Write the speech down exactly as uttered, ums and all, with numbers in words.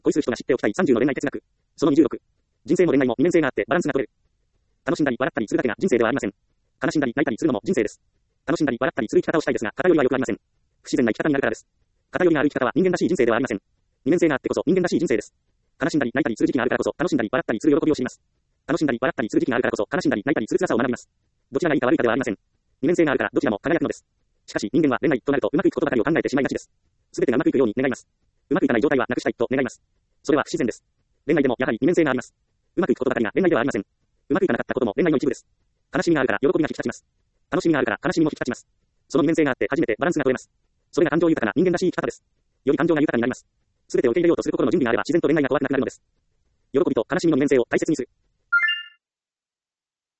恋する人が知っておきたいさんじゅうの恋愛哲学。そのにじゅうろく。人生も恋愛も二面性があってバランスが取れる。楽しんだり笑ったりするだけが人生ではありません。悲しんだり泣いたりするのも人生です。楽しんだり笑ったりする生き方をしたいですが、偏りは良くありません。不自然な生き方になるからです。偏りがある生き方は人間らしい人生ではありません。二面性があってこそ人間らしい人生です。悲しんだり泣いたりする時期があるからこそ楽しんだり笑ったりする喜びを知ります。楽しんだり笑ったりする時期があるからこそ悲しんだり泣いたりする辛さを学びます。どちらがいいか悪いかではありません。二面性があるからどちらも輝くのです。しかし人間は恋愛となるとうまくいくことばかりを考えてしまいがちです。すべてがうまくいくように願います。うまくいかない状態はなくしたいと願います。それは不自然です。恋愛でもやはり二面性があります。うまくいくことばかりが恋愛ではありません。うまくいかなかったことも恋愛の一部です。悲しみがあるから喜びが引き立ちます。楽しみがあるから悲しみも引き立ちます。その二面性があって初めてバランスが取れます。それが感情豊かな人間らしい生き方です。より感情が豊かになります。すべてを受け入れようとする心の準備があれば自然と恋愛が怖くなくなるのです。喜びと悲しみの二面性を大切にする。